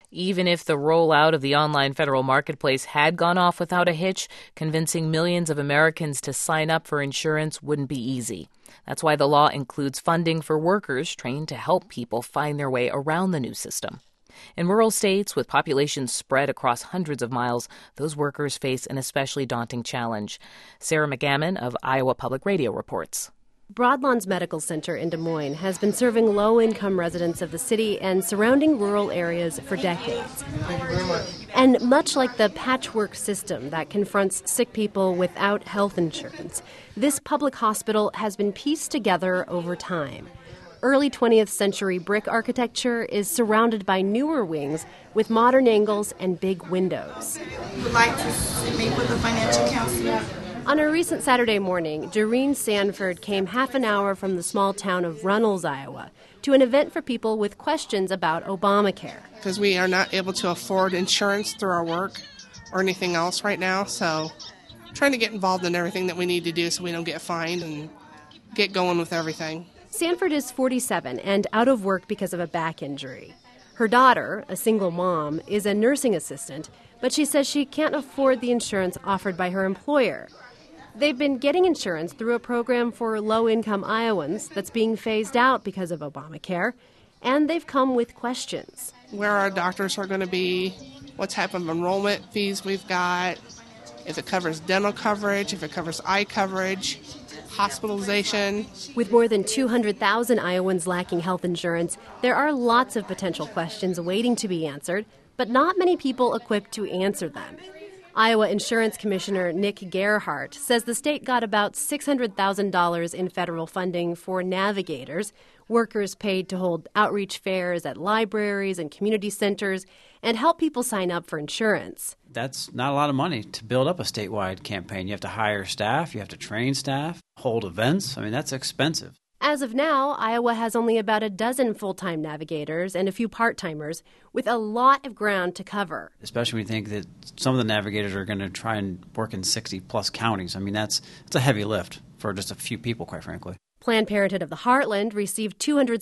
Even if the rollout of the online federal marketplace had gone off without a hitch, convincing millions of Americans to sign up for insurance wouldn't be easy. That's why the law includes funding for workers trained to help people find their way around the new system. In rural states with populations spread across hundreds of miles, those workers face an especially daunting challenge. Sarah McGammon of Iowa Public Radio reports. Broadlawns Medical Center in Des Moines has been serving low-income residents of the city and surrounding rural areas for decades. Thank you very much. And much like the patchwork system that confronts sick people without health insurance, this public hospital has been pieced together over time. Early 20th century brick architecture is surrounded by newer wings with modern angles and big windows. You would like to meet with a financial counselor? On a recent Saturday morning, Doreen Sanford came half an hour from the small town of Runnels, Iowa, to an event for people with questions about Obamacare. Because we are not able to afford insurance through our work or anything else right now, so trying to get involved in everything that we need to do so we don't get fined and get going with everything. Sanford is 47 and out of work because of a back injury. Her daughter, a single mom, is a nursing assistant, but she says she can't afford the insurance offered by her employer. They've been getting insurance through a program for low-income Iowans that's being phased out because of Obamacare, and they've come with questions. Where our doctors are going to be, what type of enrollment fees we've got, if it covers dental coverage, if it covers eye coverage, hospitalization. With more than 200,000 Iowans lacking health insurance, there are lots of potential questions waiting to be answered, but not many people equipped to answer them. Iowa Insurance Commissioner Nick Gerhardt says the state got about $600,000 in federal funding for navigators, workers paid to hold outreach fairs at libraries and community centers, and help people sign up for insurance. That's not a lot of money to build up a statewide campaign. You have to hire staff, you have to train staff, hold events. I mean, that's expensive. As of now, Iowa has only about a dozen full-time navigators and a few part-timers, with a lot of ground to cover. Especially when you think that some of the navigators are going to try and work in 60-plus counties. I mean, it's a heavy lift for just a few people, quite frankly. Planned Parenthood of the Heartland received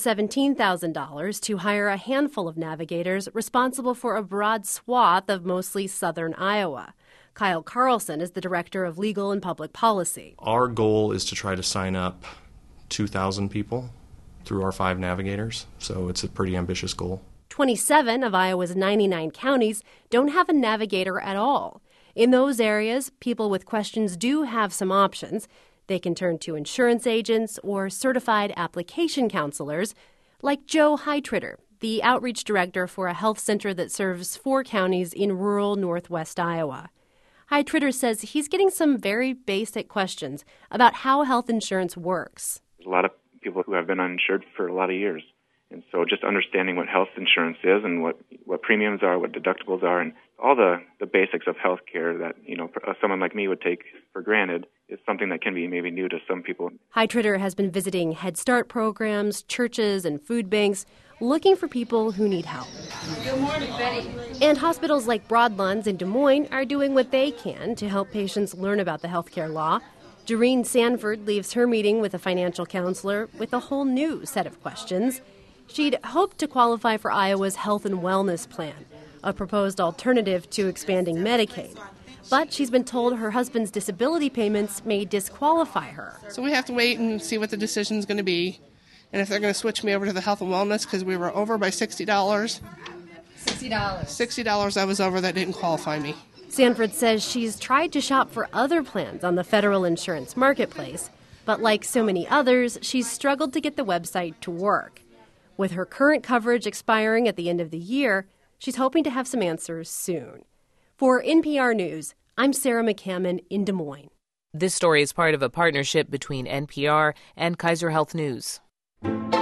$217,000 to hire a handful of navigators responsible for a broad swath of mostly southern Iowa. Kyle Carlson is the director of legal and public policy. Our goal is to try to sign up 2,000 people through our 5 navigators, so it's a pretty ambitious goal. 27 of Iowa's 99 counties don't have a navigator at all. In those areas, people with questions do have some options. They can turn to insurance agents or certified application counselors, like Joe Heitritter, the outreach director for a health center that serves 4 counties in rural northwest Iowa. Heitritter says he's getting some very basic questions about how health insurance works. There's a lot of people who have been uninsured for a lot of years. And so just understanding what health insurance is and what premiums are, what deductibles are, and all the basics of health care that, someone like me would take for granted is something that can be maybe new to some people. Heitritter has been visiting Head Start programs, churches, and food banks, looking for people who need help. Good morning, Betty. And hospitals like Broadlawns in Des Moines are doing what they can to help patients learn about the healthcare law. Doreen Sanford leaves her meeting with a financial counselor with a whole new set of questions. She'd hoped to qualify for Iowa's Health and Wellness Plan, a proposed alternative to expanding Medicaid. But she's been told her husband's disability payments may disqualify her. So we have to wait and see what the decision's going to be. And if they're going to switch me over to the health and wellness, because we were over by $60. $60 I was over that didn't qualify me. Sanford says she's tried to shop for other plans on the federal insurance marketplace, but like so many others, she's struggled to get the website to work. With her current coverage expiring at the end of the year, she's hoping to have some answers soon. For NPR News, I'm Sarah McCammon in Des Moines. This story is part of a partnership between NPR and Kaiser Health News.